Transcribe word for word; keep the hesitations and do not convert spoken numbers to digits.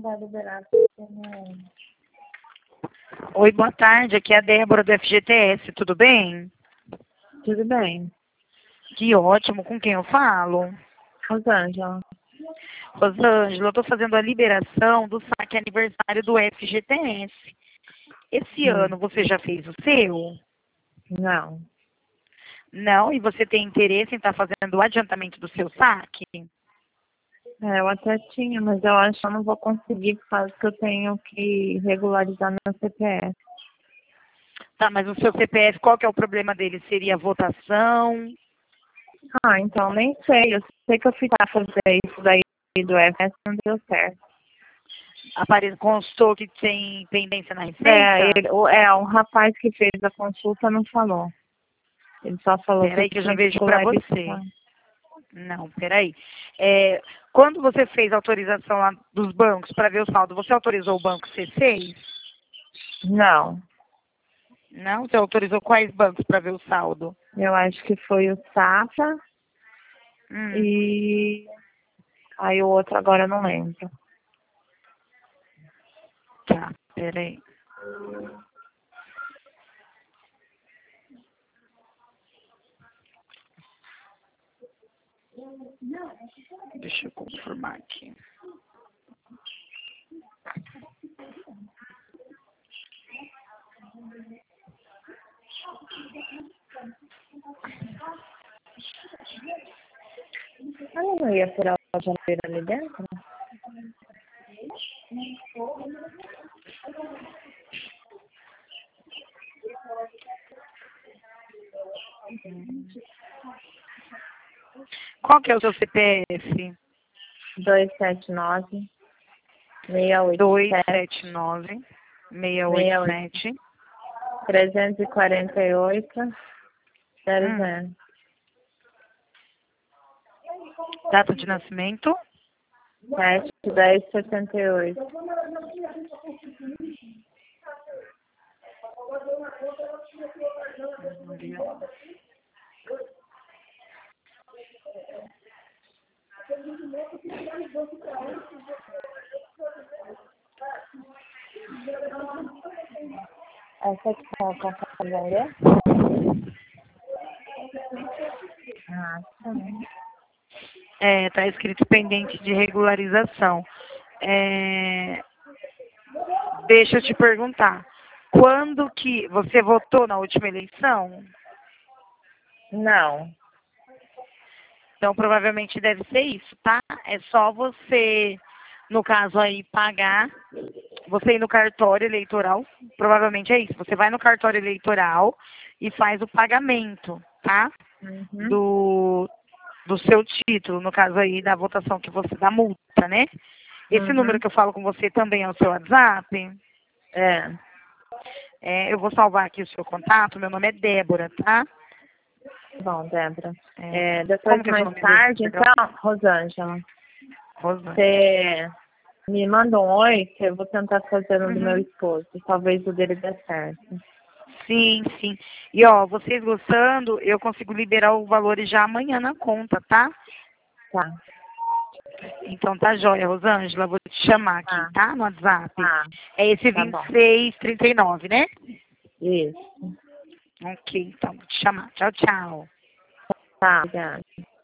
vai liberar porque não... Oi, boa tarde. Aqui é a Débora do F G T S. Tudo bem? Tudo bem. Que ótimo. Com quem eu falo? Rosângela. Rosângela, eu estou fazendo a liberação do saque aniversário do F G T S. Esse Hum. ano você já fez o seu? Não. Não? E você tem interesse em estar fazendo o adiantamento do seu saque? É, eu até tinha, mas eu acho que eu não vou conseguir por causa que eu tenho que regularizar meu C P F. Tá, mas o seu C P F, qual que é o problema dele? Seria a votação? Ah, então nem sei. Eu sei que eu fui lá fazer isso daí do F S, não deu certo. Apare... Constou que tem pendência na Receita? É, ele, o, é, um rapaz que fez a consulta não falou. Ele só falou que eu Peraí que eu já tinha que vejo para você. regularizar. Não, peraí. É, quando você fez a autorização lá dos bancos para ver o saldo, você autorizou o banco C seis? Não. Não? Você autorizou quais bancos para ver o saldo? Eu acho que foi o Safra Hum, e aí o outro agora eu não lembro. tá, peraí. Deixa eu confirmar aqui. Ah, eu não ia furar a geladeira ali dentro? Qual que é o seu C P F? dois sete nove, seis oito dois sete, sete nove, seis oito sete. trezentos e quarenta e oito, zero Hum, zero. data de nascimento? sete dez setenta e oito. Essa aqui é a carta vender? Ah, tá. É, tá escrito pendente de regularização. É, deixa eu te perguntar. Quando que você votou na última eleição? Não. Então, provavelmente deve ser isso, tá? É só você, no caso aí, pagar. Você ir no cartório eleitoral, provavelmente é isso. Você vai no cartório eleitoral e faz o pagamento, tá? Uhum. Do, do seu título, no caso aí da votação que você, da multa, né? Esse Uhum. número que eu falo com você também é o seu WhatsApp? É. É, eu vou salvar aqui o seu contato. Meu nome é Débora, tá? Bom, Débora. É, É, depois, como que é o seu mais nome mesmo? tarde, Perdão? então, Rosângela, Rosana. você me manda um oi, que eu vou tentar fazer no do meu Uhum. esposo. Talvez o dele dê certo. Sim, sim. E ó, vocês gostando, eu consigo liberar o valor já amanhã na conta, tá? Tá. Então tá jóia, Rosângela. Vou te chamar aqui, Tá. tá? No WhatsApp. Tá. É esse Tá vinte bom. e seis trinta e nove, né? Isso. Ok, então vou te chamar. Tchau, tchau. Tá. Obrigada.